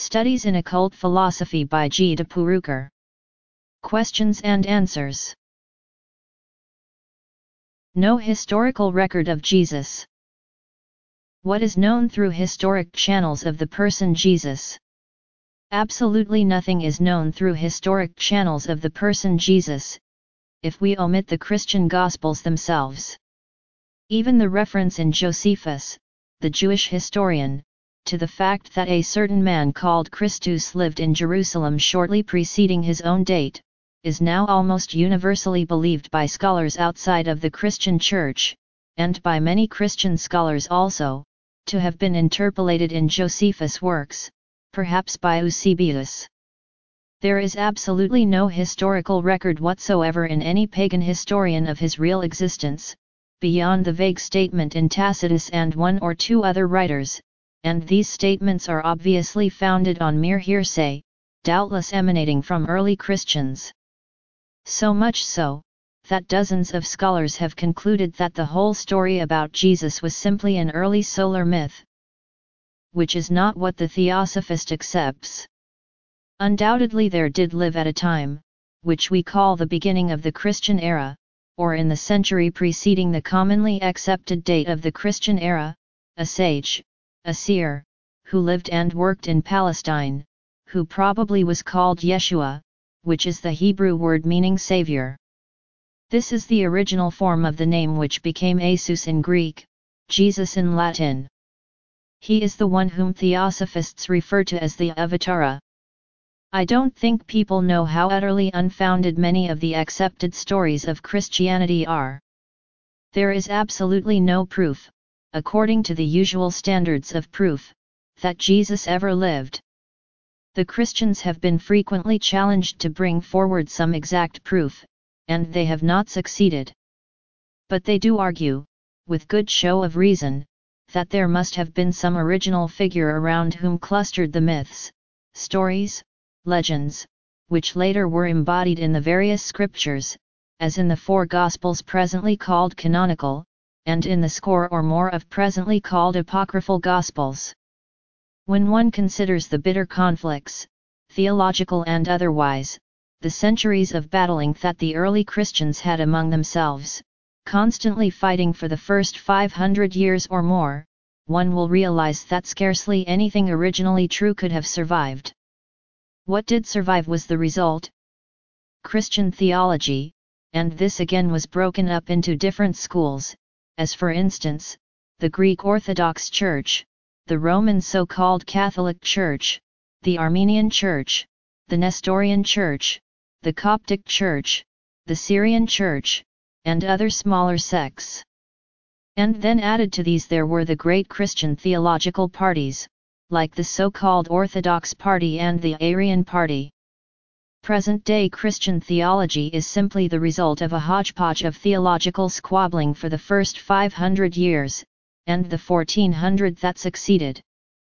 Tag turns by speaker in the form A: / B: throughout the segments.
A: Studies in Occult Philosophy by G. de Purukar. Questions and answers. No historical record of Jesus. What is known through historic channels of the person Jesus? Absolutely nothing is known through historic channels of the person Jesus, if we omit the Christian Gospels themselves. Even the reference in Josephus, the Jewish historian, to the fact that a certain man called Christus lived in Jerusalem shortly preceding his own date, is now almost universally believed by scholars outside of the Christian Church, and by many Christian scholars also, to have been interpolated in Josephus' works, perhaps by Eusebius. There is absolutely no historical record whatsoever in any pagan historian of his real existence, beyond the vague statement in Tacitus and one or two other writers, and these statements are obviously founded on mere hearsay, doubtless emanating from early Christians. So much so, that dozens of scholars have concluded that the whole story about Jesus was simply an early solar myth, which is not what the Theosophist accepts. Undoubtedly there did live at a time, which we call the beginning of the Christian era, or in the century preceding the commonly accepted date of the Christian era, a sage, a seer, who lived and worked in Palestine, who probably was called Yeshua, which is the Hebrew word meaning Savior. This is the original form of the name which became Jesus in Greek, Jesus in Latin. He is the one whom Theosophists refer to as the Avatara. I don't think people know how utterly unfounded many of the accepted stories of Christianity are. There is absolutely no proof, according to the usual standards of proof, that Jesus ever lived. The Christians have been frequently challenged to bring forward some exact proof, and they have not succeeded. But they do argue, with good show of reason, that there must have been some original figure around whom clustered the myths, stories, legends, which later were embodied in the various scriptures, as in the 4 Gospels presently called canonical, and in the score or more of presently called apocryphal Gospels. When one considers the bitter conflicts, theological and otherwise, the centuries of battling that the early Christians had among themselves, constantly fighting for the first 500 years or more, one will realize that scarcely anything originally true could have survived. What did survive was the result: Christian theology, and this again was broken up into different schools, as for instance, the Greek Orthodox Church, the Roman so-called Catholic Church, the Armenian Church, the Nestorian Church, the Coptic Church, the Syrian Church, and other smaller sects. And then added to these there were the great Christian theological parties, like the so-called Orthodox Party and the Arian Party. Present-day Christian theology is simply the result of a hodgepodge of theological squabbling for the first 500 years, and the 1400 that succeeded.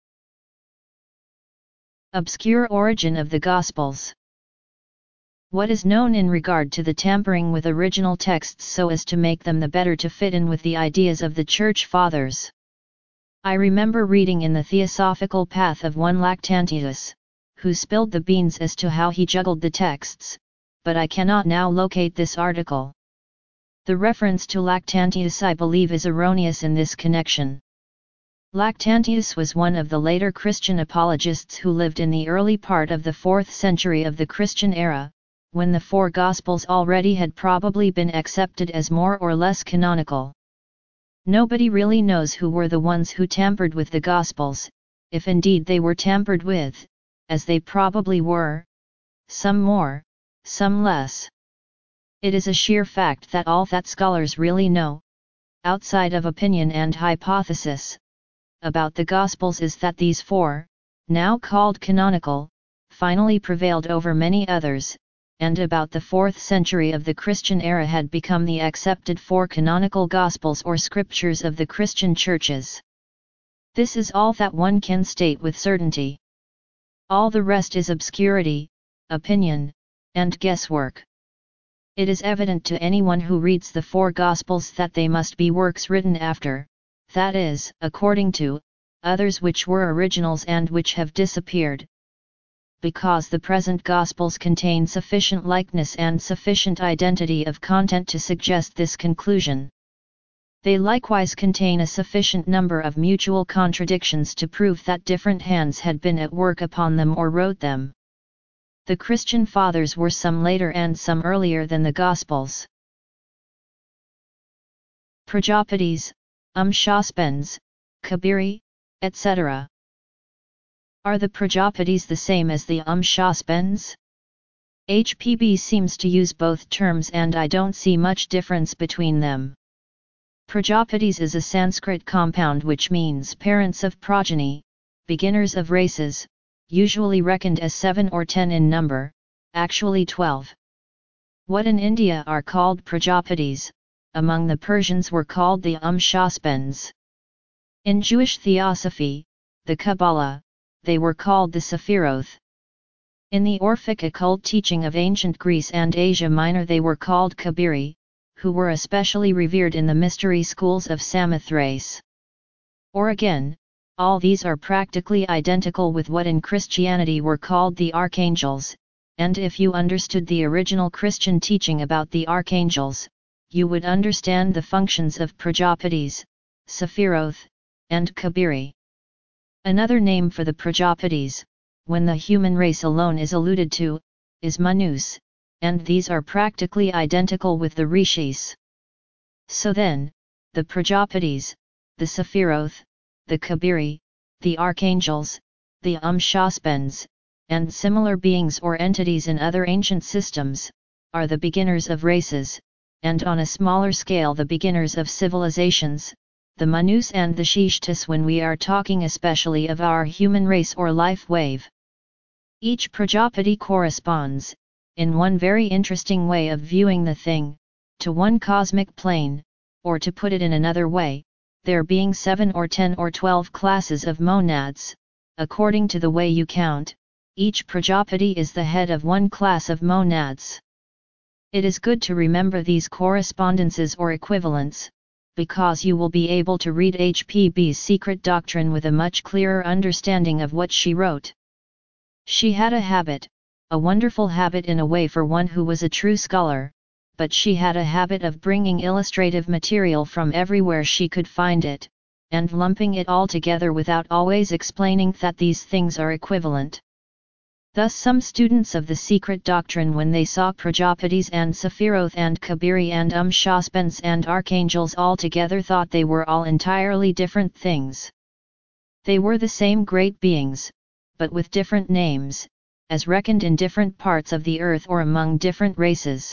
A: Obscure origin of the Gospels. What is known in regard to the tampering with original texts so as to make them the better to fit in with the ideas of the Church Fathers? I remember reading in the Theosophical Path of one Lactantius, who spilled the beans as to how he juggled the texts, but I cannot now locate this article. The reference to Lactantius I believe is erroneous in this connection. Lactantius was one of the later Christian apologists who lived in the early part of the 4th century of the Christian era, when the 4 Gospels already had probably been accepted as more or less canonical. Nobody really knows who were the ones who tampered with the Gospels, if indeed they were tampered with, as they probably were, some more, some less. It is a sheer fact that all that scholars really know, outside of opinion and hypothesis, about the Gospels is that these 4, now called canonical, finally prevailed over many others, and about the 4th century of the Christian era had become the accepted 4 canonical Gospels or scriptures of the Christian churches. This is all that one can state with certainty. All the rest is obscurity, opinion, and guesswork. It is evident to anyone who reads the 4 Gospels that they must be works written after, that is, according to, others which were originals and which have disappeared, because the present Gospels contain sufficient likeness and sufficient identity of content to suggest this conclusion. They likewise contain a sufficient number of mutual contradictions to prove that different hands had been at work upon them or wrote them. The Christian Fathers were some later and some earlier than the Gospels. Prajapatis, Shaspens, Kabiri, etc. Are the Prajapatis the same as the Shaspens? HPB seems to use both terms and I don't see much difference between them. Prajapatis is a Sanskrit compound which means parents of progeny, beginners of races, usually reckoned as 7 or 10 in number, actually 12. What in India are called Prajapatis, among the Persians were called the Shaspens. In Jewish Theosophy, the Kabbalah, they were called the Sephiroth. In the Orphic occult teaching of ancient Greece and Asia Minor they were called Kabiri, who were especially revered in the mystery schools of Samothrace. Or again, all these are practically identical with what in Christianity were called the archangels, and if you understood the original Christian teaching about the archangels, you would understand the functions of Prajapatis, Sephiroth, and Kabiri. Another name for the Prajapatis, when the human race alone is alluded to, is Manus, and these are practically identical with the Rishis. So then, the Prajapatis, the Sephiroth, the Kabiri, the archangels, the Shaspens, and similar beings or entities in other ancient systems, are the beginners of races, and on a smaller scale the beginners of civilizations, the Manus and the Shishtas when we are talking especially of our human race or life wave. Each Prajapati corresponds, in one very interesting way of viewing the thing, to one cosmic plane, or to put it in another way, there being 7 or 10 or 12 classes of monads, according to the way you count, each Prajapati is the head of one class of monads. It is good to remember these correspondences or equivalents, because you will be able to read HPB's Secret Doctrine with a much clearer understanding of what she wrote. She had a habit, a wonderful habit in a way for one who was a true scholar, but she had a habit of bringing illustrative material from everywhere she could find it, and lumping it all together without always explaining that these things are equivalent. Thus some students of the Secret Doctrine when they saw Prajapatis and Sephiroth and Kabiri and Shaspens and archangels all together thought they were all entirely different things. They were the same great beings, but with different names, as reckoned in different parts of the earth or among different races.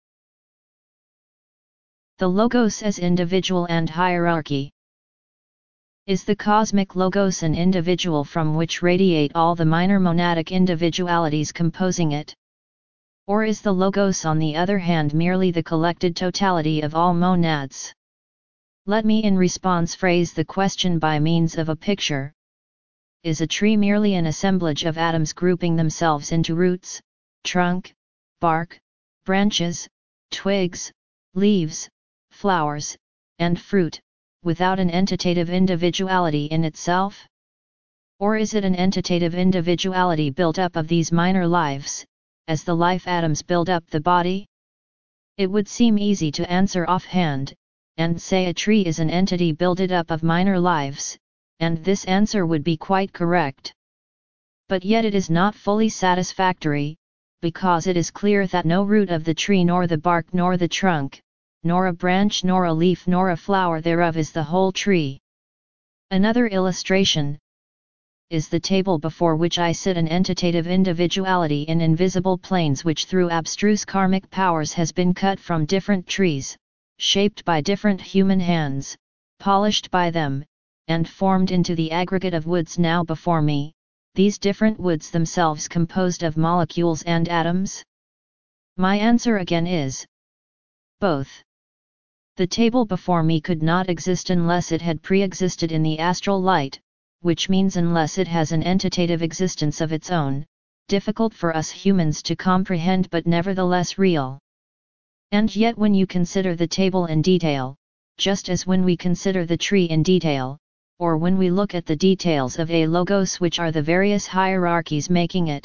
A: The Logos as individual and hierarchy. Is the cosmic Logos an individual from which radiate all the minor monadic individualities composing it? Or is the Logos on the other hand merely the collected totality of all monads? Let me in response phrase the question by means of a picture. Is a tree merely an assemblage of atoms grouping themselves into roots, trunk, bark, branches, twigs, leaves, flowers, and fruit, without an entitative individuality in itself? Or is it an entitative individuality built up of these minor lives, as the life atoms build up the body? It would seem easy to answer offhand, and say a tree is an entity builded up of minor lives, and this answer would be quite correct. But yet it is not fully satisfactory, because it is clear that no root of the tree nor the bark nor the trunk, nor a branch nor a leaf nor a flower thereof is the whole tree. Another illustration is the table before which I sit, an entitative individuality in invisible planes which through abstruse karmic powers has been cut from different trees, shaped by different human hands, polished by them, and formed into the aggregate of woods now before me, these different woods themselves composed of molecules and atoms? My answer again is both. The table before me could not exist unless it had pre-existed in the astral light, which means unless it has an entitative existence of its own, difficult for us humans to comprehend but nevertheless real. And yet when you consider the table in detail, just as when we consider the tree in detail, or when we look at the details of a logos which are the various hierarchies making it,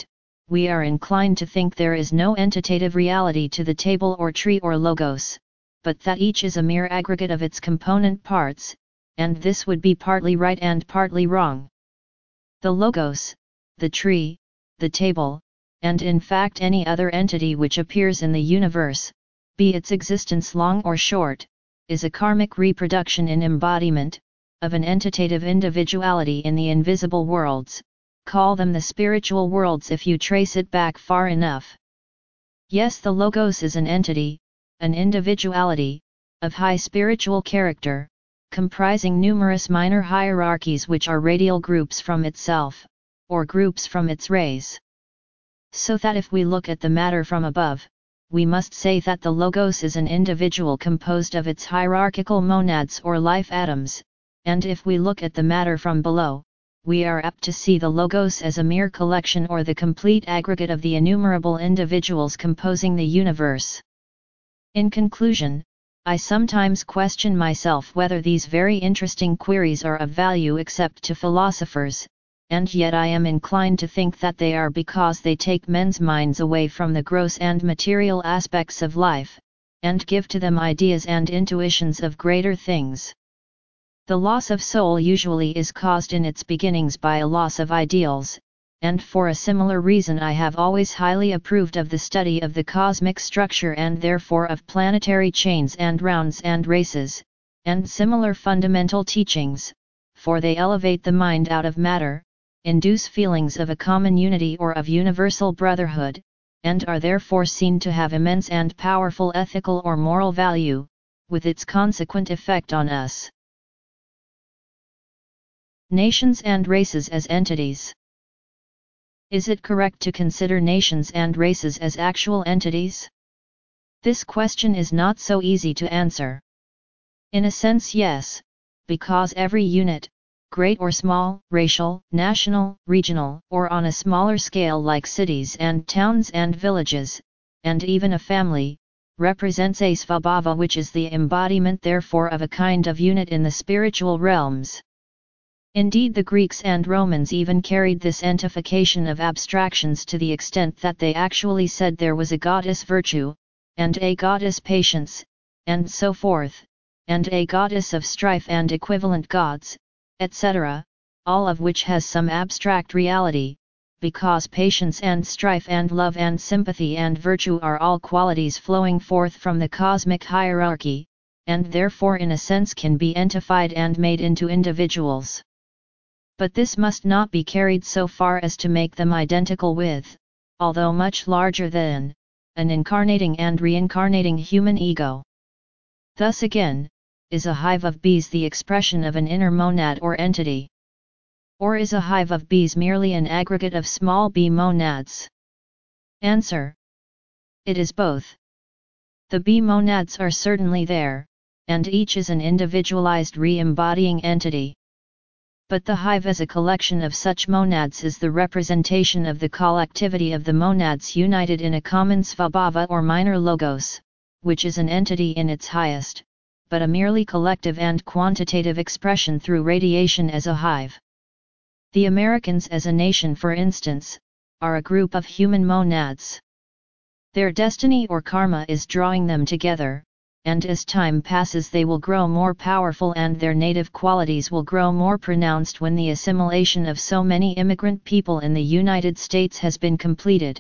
A: we are inclined to think there is no entitative reality to the table or tree or logos, but that each is a mere aggregate of its component parts, and this would be partly right and partly wrong. The logos, the tree, the table, and in fact any other entity which appears in the universe, be its existence long or short, is a karmic reproduction in embodiment, of an entitative individuality in the invisible worlds, call them the spiritual worlds if you trace it back far enough. Yes, the logos is an entity, an individuality, of high spiritual character, comprising numerous minor hierarchies which are radial groups from itself, or groups from its rays. So that if we look at the matter from above, we must say that the logos is an individual composed of its hierarchical monads or life atoms, and if we look at the matter from below, we are apt to see the logos as a mere collection or the complete aggregate of the innumerable individuals composing the universe. In conclusion, I sometimes question myself whether these very interesting queries are of value except to philosophers, and yet I am inclined to think that they are because they take men's minds away from the gross and material aspects of life, and give to them ideas and intuitions of greater things. The loss of soul usually is caused in its beginnings by a loss of ideals, and for a similar reason I have always highly approved of the study of the cosmic structure and therefore of planetary chains and rounds and races, and similar fundamental teachings, for they elevate the mind out of matter, induce feelings of a common unity or of universal brotherhood, and are therefore seen to have immense and powerful ethical or moral value, with its consequent effect on us. Nations and races as entities. Is it correct to consider nations and races as actual entities? This question is not so easy to answer. In a sense, yes, because every unit, great or small, racial, national, regional, or on a smaller scale like cities and towns and villages, and even a family, represents a svabhava, which is the embodiment therefore of a kind of unit in the spiritual realms. Indeed, the Greeks and Romans even carried this entification of abstractions to the extent that they actually said there was a goddess virtue, and a goddess patience, and so forth, and a goddess of strife and equivalent gods, etc., all of which has some abstract reality, because patience and strife and love and sympathy and virtue are all qualities flowing forth from the cosmic hierarchy, and therefore in a sense can be entified and made into individuals. But this must not be carried so far as to make them identical with, although much larger than, an incarnating and reincarnating human ego. Thus again, is a hive of bees the expression of an inner monad or entity? Or is a hive of bees merely an aggregate of small bee monads? Answer: it is both. The bee monads are certainly there, and each is an individualized re-embodying entity. But the hive as a collection of such monads is the representation of the collectivity of the monads united in a common svabhava or minor logos, which is an entity in its highest, but a merely collective and quantitative expression through radiation as a hive. The Americans as a nation, for instance, are a group of human monads. Their destiny or karma is drawing them together, and as time passes they will grow more powerful and their native qualities will grow more pronounced when the assimilation of so many immigrant people in the United States has been completed.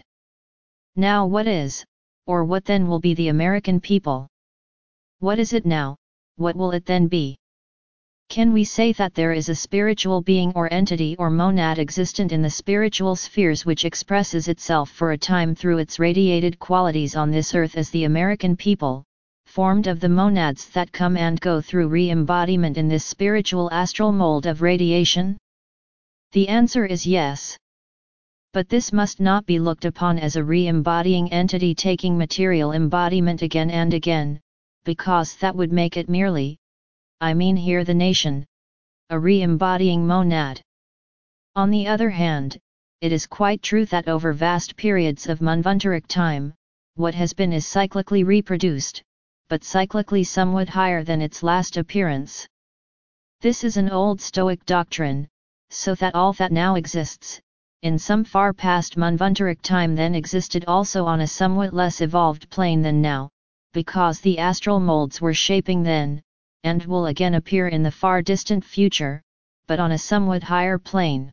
A: Now what is, or what then will be the American people? What is it now, what will it then be? Can we say that there is a spiritual being or entity or monad existent in the spiritual spheres which expresses itself for a time through its radiated qualities on this earth as the American people, formed of the monads that come and go through re-embodiment in this spiritual astral mold of radiation? The answer is yes. But this must not be looked upon as a re-embodying entity taking material embodiment again and again, because that would make it merely, I mean here the nation, a re-embodying monad. On the other hand, it is quite true that over vast periods of manvantaric time, what has been is cyclically reproduced, but cyclically somewhat higher than its last appearance. This is an old Stoic doctrine, so that all that now exists, in some far past Manvantaric time then existed also on a somewhat less evolved plane than now, because the astral molds were shaping then, and will again appear in the far distant future, but on a somewhat higher plane.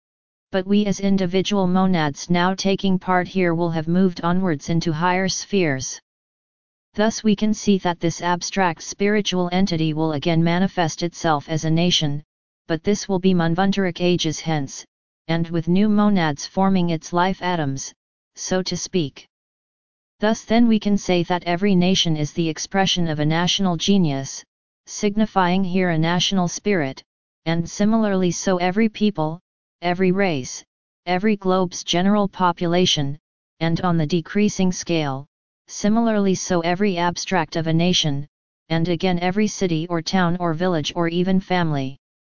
A: But we as individual monads now taking part here will have moved onwards into higher spheres. Thus we can see that this abstract spiritual entity will again manifest itself as a nation, but this will be Manvantaric ages hence, and with new monads forming its life atoms, so to speak. Thus then we can say that every nation is the expression of a national genius, signifying here a national spirit, and similarly so every people, every race, every globe's general population, and on the decreasing scale, similarly so every abstract of a nation, and again every city or town or village or even family.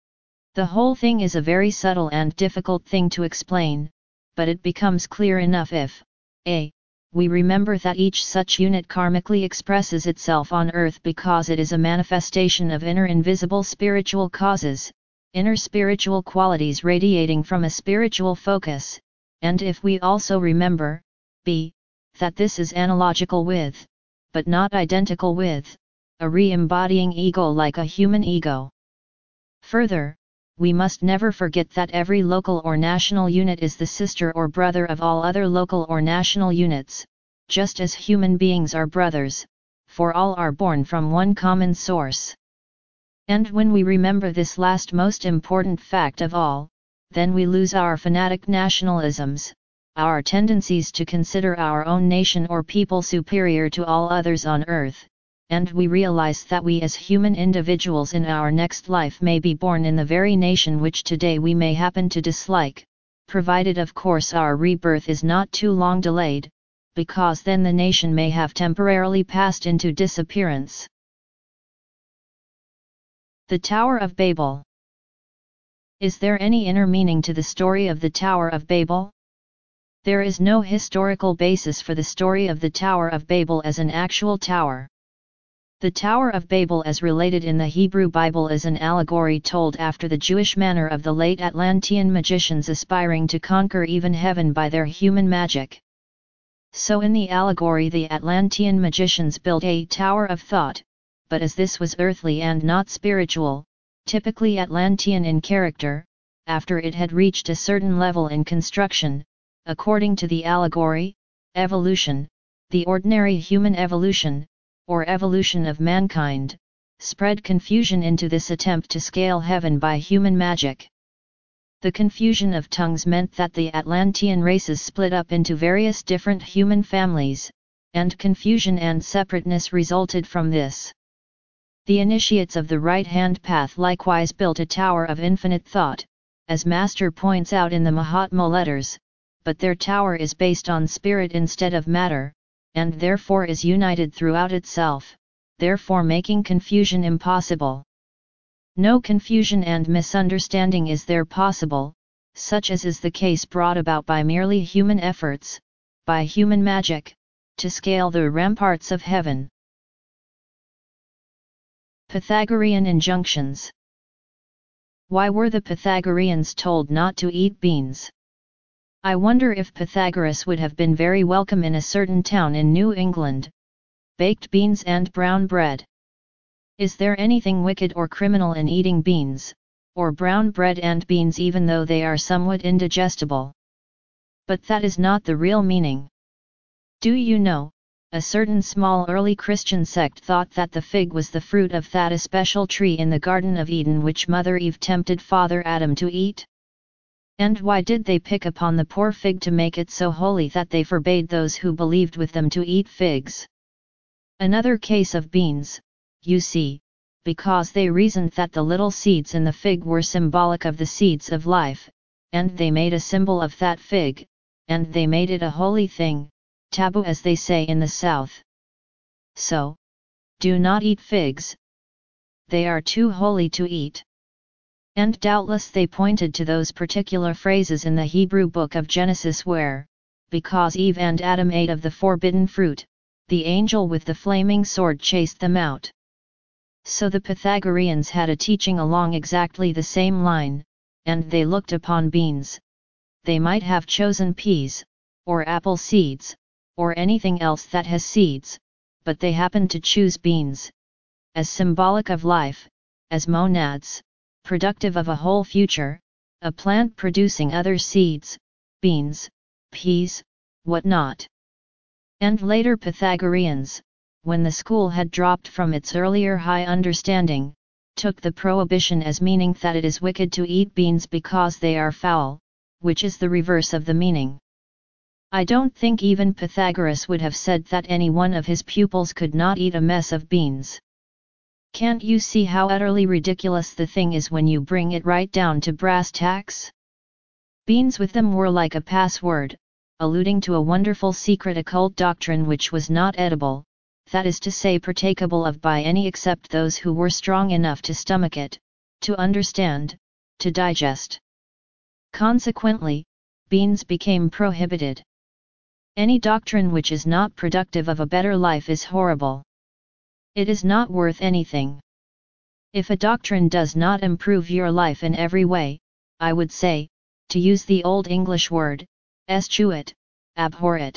A: The whole thing is a very subtle and difficult thing to explain, but it becomes clear enough if, a. we remember that each such unit karmically expresses itself on earth because it is a manifestation of inner invisible spiritual causes, inner spiritual qualities radiating from a spiritual focus, and if we also remember, b. that this is analogical with, but not identical with, a re-embodying ego like a human ego. Further, we must never forget that every local or national unit is the sister or brother of all other local or national units, just as human beings are brothers, for all are born from one common source. And when we remember this last most important fact of all, then we lose our fanatic nationalisms, our tendencies to consider our own nation or people superior to all others on earth, and we realize that we as human individuals in our next life may be born in the very nation which today we may happen to dislike, provided of course our rebirth is not too long delayed, because then the nation may have temporarily passed into disappearance. The Tower of Babel. Is there any inner meaning to the story of the Tower of Babel? There is no historical basis for the story of the Tower of Babel as an actual tower. The Tower of Babel as related in the Hebrew Bible is an allegory told after the Jewish manner of the late Atlantean magicians aspiring to conquer even heaven by their human magic. So in the allegory the Atlantean magicians built a tower of thought, but as this was earthly and not spiritual, typically Atlantean in character, after it had reached a certain level in construction, according to the allegory, evolution, the ordinary human evolution, or evolution of mankind, spread confusion into this attempt to scale heaven by human magic. The confusion of tongues meant that the Atlantean races split up into various different human families, and confusion and separateness resulted from this. The initiates of the right-hand path likewise built a tower of infinite thought, as Master points out in the Mahatma letters, but their tower is based on spirit instead of matter, and therefore is united throughout itself, therefore making confusion impossible. No confusion and misunderstanding is there possible, such as is the case brought about by merely human efforts, by human magic, to scale the ramparts of heaven. Pythagorean injunctions. Why were the Pythagoreans told not to eat beans? I wonder if Pythagoras would have been very welcome in a certain town in New England. Baked beans and brown bread. Is there anything wicked or criminal in eating beans, or brown bread and beans even though they are somewhat indigestible? But that is not the real meaning. Do you know, a certain small early Christian sect thought that the fig was the fruit of that especial tree in the Garden of Eden which Mother Eve tempted Father Adam to eat? And why did they pick upon the poor fig to make it so holy that they forbade those who believed with them to eat figs? Another case of beans, you see, because they reasoned that the little seeds in the fig were symbolic of the seeds of life, and they made a symbol of that fig, and they made it a holy thing, taboo as they say in the South. So, do not eat figs. They are too holy to eat. And doubtless they pointed to those particular phrases in the Hebrew book of Genesis where, because Eve and Adam ate of the forbidden fruit, the angel with the flaming sword chased them out. So the Pythagoreans had a teaching along exactly the same line, and they looked upon beans, they might have chosen peas, or apple seeds, or anything else that has seeds, but they happened to choose beans, as symbolic of life, as monads, productive of a whole future, a plant producing other seeds, beans, peas, whatnot. And later Pythagoreans, when the school had dropped from its earlier high understanding, took the prohibition as meaning that it is wicked to eat beans because they are foul, which is the reverse of the meaning. I don't think even Pythagoras would have said that any one of his pupils could not eat a mess of beans. Can't you see how utterly ridiculous the thing is when you bring it right down to brass tacks? Beans with them were like a password, alluding to a wonderful secret occult doctrine which was not edible, that is to say partakeable of by any except those who were strong enough to stomach it, to understand, to digest. Consequently, beans became prohibited. Any doctrine which is not productive of a better life is horrible. It is not worth anything. If a doctrine does not improve your life in every way, I would say, to use the old English word, eschew it, abhor it.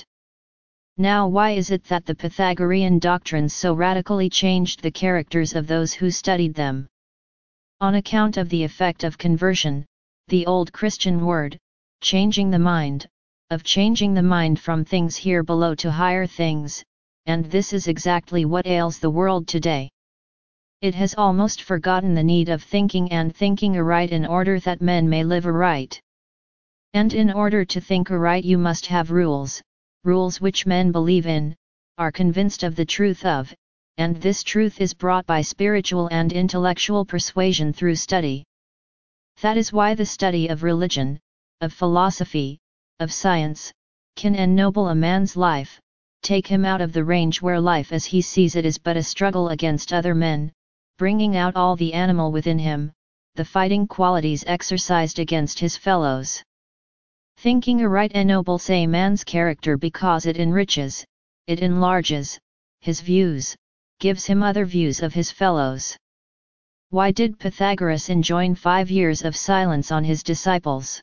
A: Now why is it that the Pythagorean doctrines so radically changed the characters of those who studied them? On account of the effect of conversion, the old Christian word, changing the mind, of changing the mind from things here below to higher things, and this is exactly what ails the world today. It has almost forgotten the need of thinking and thinking aright in order that men may live aright. And in order to think aright you must have rules, rules which men believe in, are convinced of the truth of, and this truth is brought by spiritual and intellectual persuasion through study. That is why the study of religion, of philosophy, of science, can ennoble a man's life, take him out of the range where life as he sees it is but a struggle against other men, bringing out all the animal within him, the fighting qualities exercised against his fellows. Thinking aright ennobles a man's character because it enriches, it enlarges, his views, gives him other views of his fellows. Why did Pythagoras enjoin 5 years of silence on his disciples?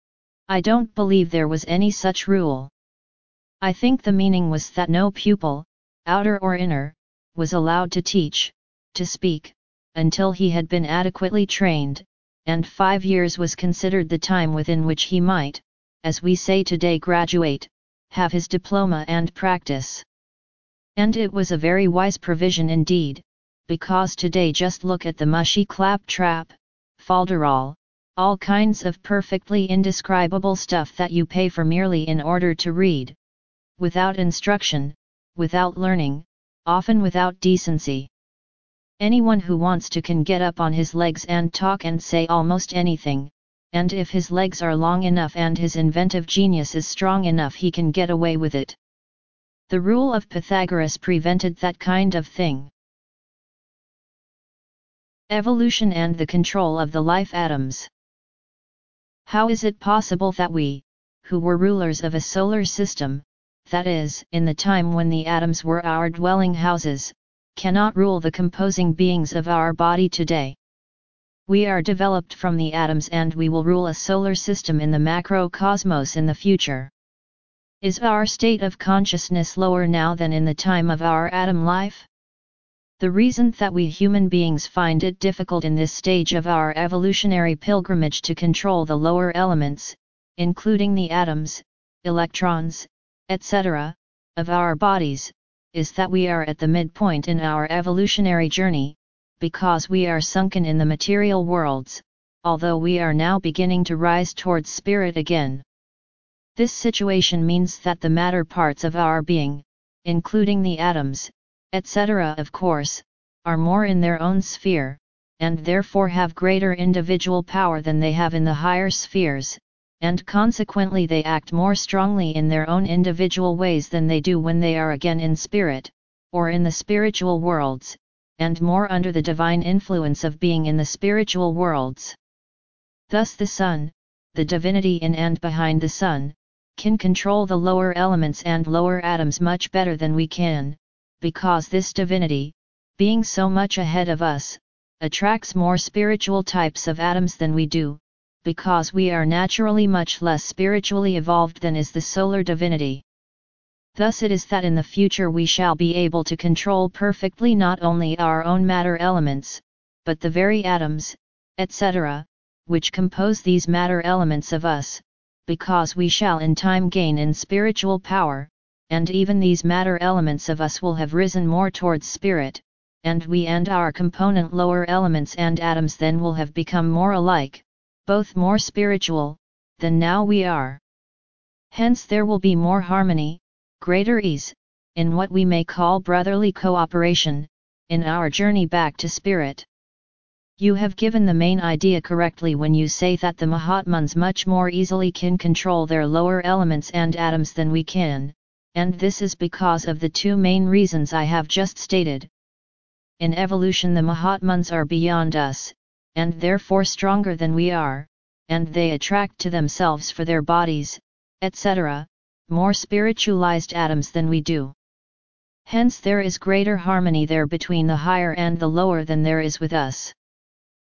A: I don't believe there was any such rule. I think the meaning was that no pupil, outer or inner, was allowed to teach, to speak, until he had been adequately trained, and 5 years was considered the time within which he might, as we say today, graduate, have his diploma and practice. And it was a very wise provision indeed, because today just look at the mushy claptrap, falderall, all kinds of perfectly indescribable stuff that you pay for merely in order to read, without instruction, without learning, often without decency. Anyone who wants to can get up on his legs and talk and say almost anything, and if his legs are long enough and his inventive genius is strong enough he can get away with it. The rule of Pythagoras prevented that kind of thing. Evolution and the control of the life atoms. How is it possible that we, who were rulers of a solar system, that is, in the time when the atoms were our dwelling houses, cannot rule the composing beings of our body today? We are developed from the atoms and we will rule a solar system in the macrocosmos in the future. Is our state of consciousness lower now than in the time of our atom life? The reason that we human beings find it difficult in this stage of our evolutionary pilgrimage to control the lower elements, including the atoms, electrons, etc., of our bodies, is that we are at the midpoint in our evolutionary journey, because we are sunken in the material worlds, although we are now beginning to rise towards spirit again. This situation means that the matter parts of our being, including the atoms, etc. of course, are more in their own sphere, and therefore have greater individual power than they have in the higher spheres, and consequently they act more strongly in their own individual ways than they do when they are again in spirit, or in the spiritual worlds, and more under the divine influence of being in the spiritual worlds. Thus the sun, the divinity in and behind the sun, can control the lower elements and lower atoms much better than we can, because this divinity, being so much ahead of us, attracts more spiritual types of atoms than we do, because we are naturally much less spiritually evolved than is the solar divinity. Thus it is that in the future we shall be able to control perfectly not only our own matter elements, but the very atoms, etc., which compose these matter elements of us, because we shall in time gain in spiritual power, and even these matter elements of us will have risen more towards spirit, and we and our component lower elements and atoms then will have become more alike, both more spiritual, than now we are. Hence there will be more harmony, greater ease, in what we may call brotherly cooperation, in our journey back to spirit. You have given the main idea correctly when you say that the Mahatmans much more easily can control their lower elements and atoms than we can, and this is because of the two main reasons I have just stated. In evolution the Mahatmans are beyond us, and therefore stronger than we are, and they attract to themselves for their bodies, etc., more spiritualized atoms than we do. Hence there is greater harmony there between the higher and the lower than there is with us.